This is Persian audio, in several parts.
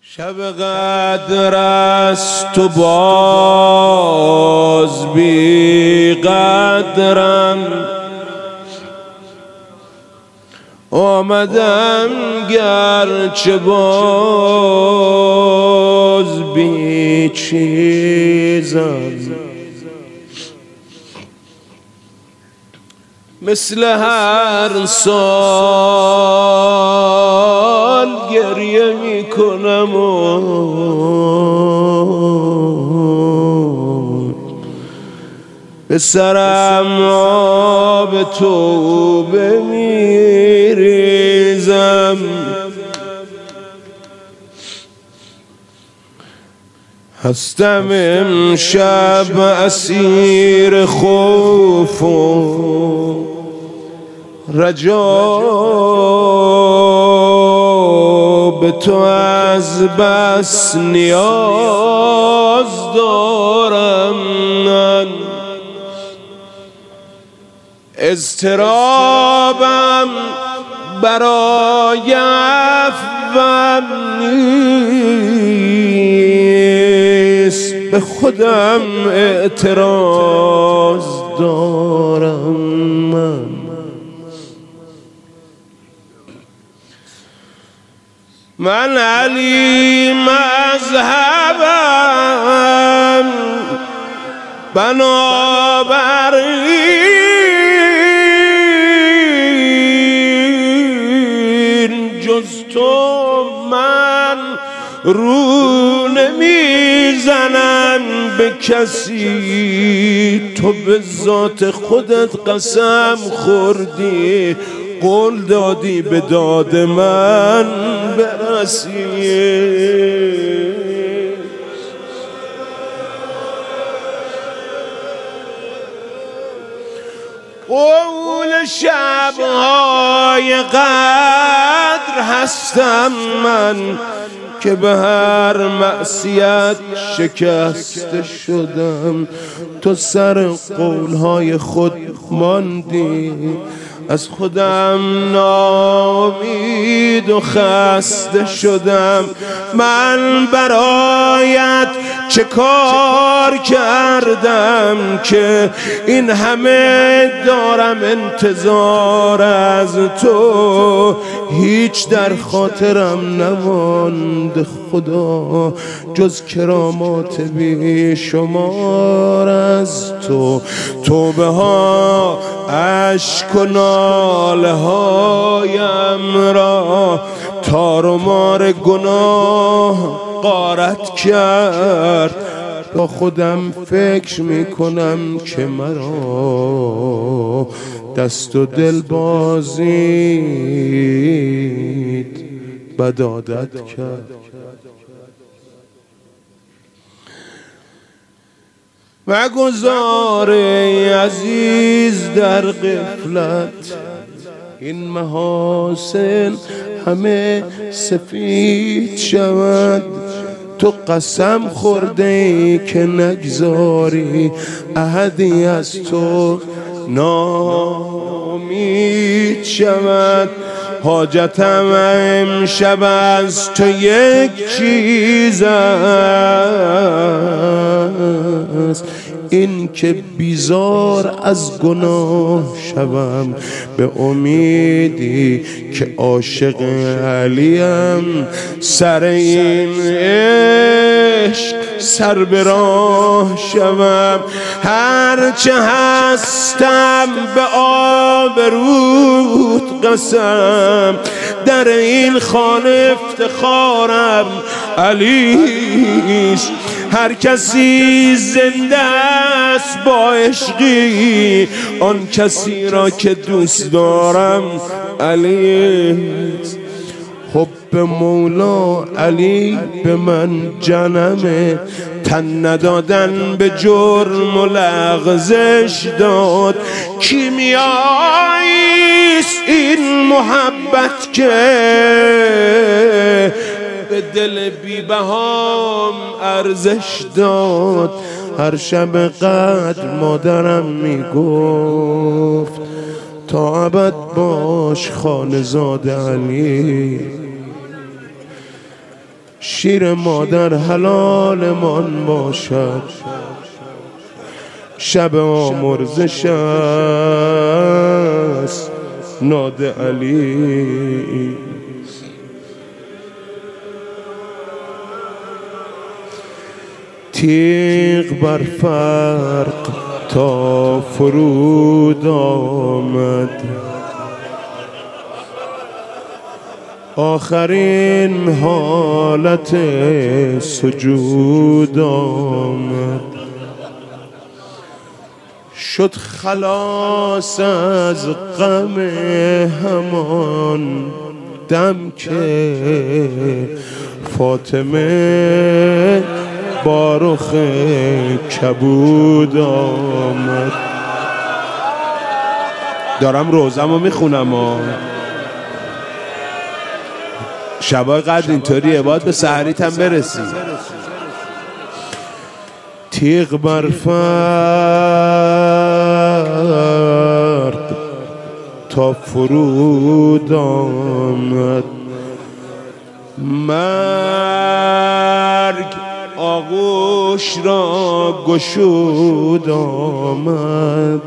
شب قدر است و باز بی قدرم، آمدم گرچه باز بی چیزم. مثل هر سال گریه می کنم و به سرم آب توبه می ریزم. هستم امشب اسیر خوف و رجا، به تو از بس نیاز دارم. من اضطرابم برای عفوم نیست، به خودم اعتراض دارم. من علی مذهبم، بنابراین جز تو من رو نمیزنم به کسی. تو به ذات خودت قسم خوردی، قول دادی به داد من برسی. قول شب‌های قدر هستم من که به هر معصیت شکسته شدم. تو سر قولهای خود ماندی، از خودم ناامید و خسته شدم. من برایت چه کار کردم که این همه دارم انتظار از تو؟ هیچ در خاطرم نماند خدا جز کرامات بی شمار از تو. توبه ها اشک و ناله هایم را تار و مار گناه غارت کرد. با خودم فکر میکنم که مرا دست و دل بازید بد عادت کرد. مگذار ای عزیز در غفلت این محاسن همه سفید شود. تو قسم خورده ای که نگذاری احدی از تو ناامید شود. حاجتم امشب از تو یک چیز است، این که بیزار از گناه شوم به امیدی که عاشق علیم. سر این عشق سر به راه شوم. هرچه هستم به آبروت قسم، در این خانه افتخارم علیست. هر کسی زنده است با عشقی، آن کسی را که دوست دارم علیست. حب مولا علی به من جنمه، تن ندادن به جرم و لغزش داد. کیمیاییست این محبت که به دل بی‌بهام ارزش داد. هر شب قدر مادرم میگفت تا ابد باش خانه‌زاد علی. شیر مادر حلالمان باشد، شب آمرزش است ناد علی. تیغ بر فرق تا فرود آمد، آخرین حالت سجود آمد. شد خلاص از غم همان دم که فاطمه با رخ کبود آمد. دارم روزمو میخونم شبای قدر اینطوریه، باید به سحریت هم برسی. تیغ بر فرق تا فرود آمد، مرگ آغوش را گشود آمد.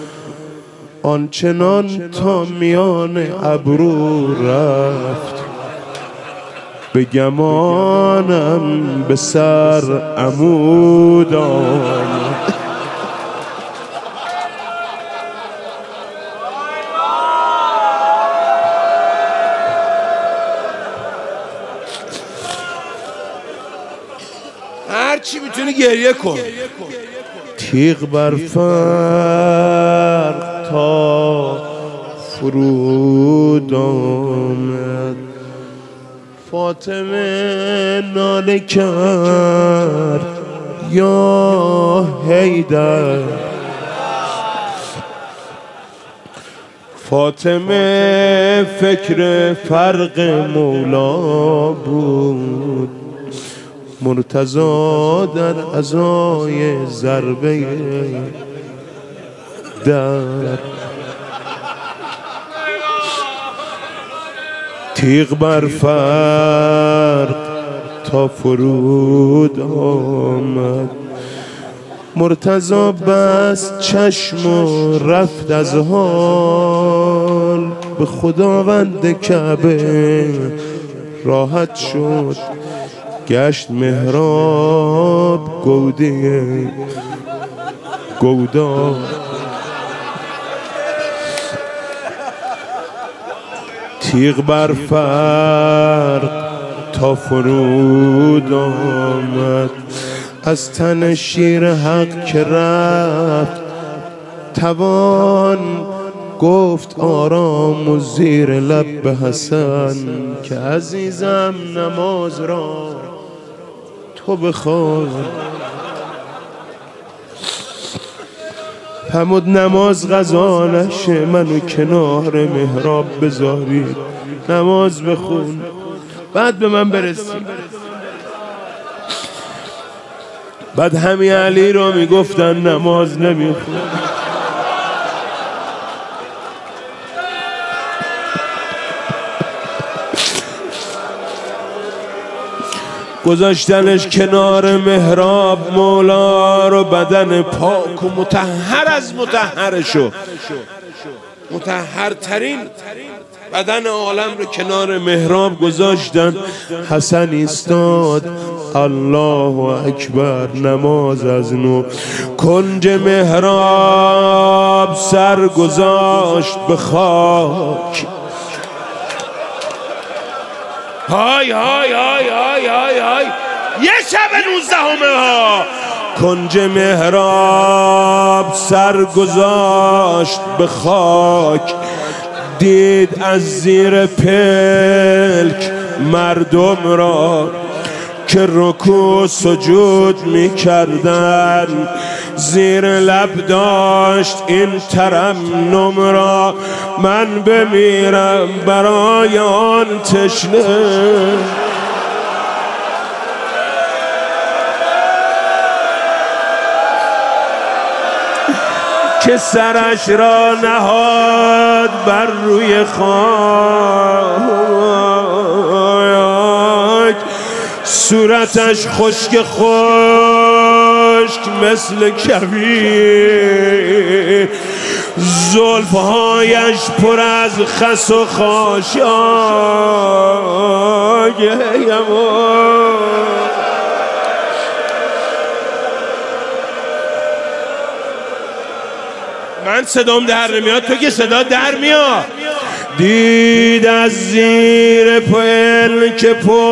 آنچنان تا میان ابرو رفت، به گمانم به سر عمود آمد. هر چی میتونی گریه کن. تیغ بر فرق تا فرود آمد، فاطمه ناله کرد یا حیدر. فاطمه فکر فرق مولا بود، مرتضی در ازای ضربه در. تیغ بر فرق تا فرود آمد، مرتضی بست چشم و رفت از حال، به خداوند کعبه راحت شد، گشت محراب گوده گودا. تیغ بر فرق تا فرود آمد، از تن شیر حق که رفت توان گفت آرام و زیر لب به حسن که عزیزم نماز را تو بخوان. فرمود نماز غذا نشه، منو کنار محراب بذارید نماز بخون بعد به من برسی. بعد همین علی رو میگفتن نماز نمیخون. گذاشتنش کنار محراب، مولا رو بدن پاک و مطهر از مطهرشو، مطهرترین بدن عالم رو کنار محراب گذاشتن. حسن ایستاد الله اکبر، نماز از نو کنج محراب سر گذاشت به خاک. های های های های های های یه شب 19 ها کنج محراب سر گذاشت به خاک، دید از زیر پلک مردم را که رکوع سجود می کردن، زیر لب داشت این ترنم را من بمیرم برای آن تشنه. که سرش را نهاد بر روی خاک، صورتش خشک خشک مثل کویر، زلفهایش پر از خس و خاشاک. من صدام در نمیاد، تو که صدا در میاد. دید از زیر پلک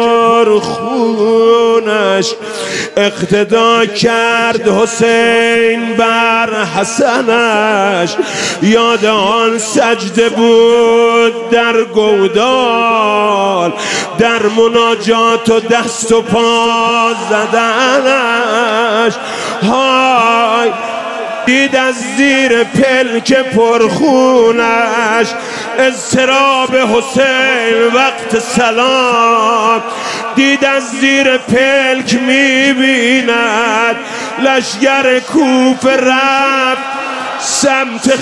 پرخونش، اقتدا کرد حسین بر حسنش. یاد آن سجده بود در گودال، در مناجات و دست و پا زدنش. های دید از زیر پلک پرخونش، اضطراب حسین وقت سلام. دید از زیر پلک میبیند لشگر کوفه رفت سمت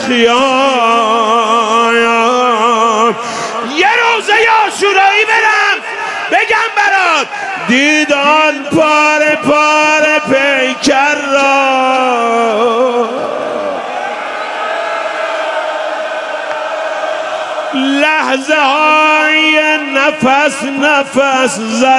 خیام. یه روزه عاشورایی برم بگم برات، دید آن پاره پاره پیکر را، لحظه های نفس نفس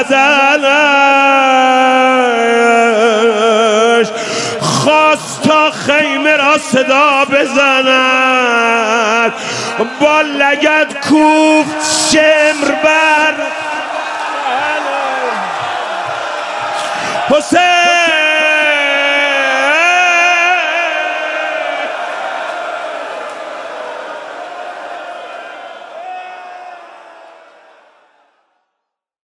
زدنش. خواست تا خیمه را صدا بزند، با لگد کوفت شمر بر حسین.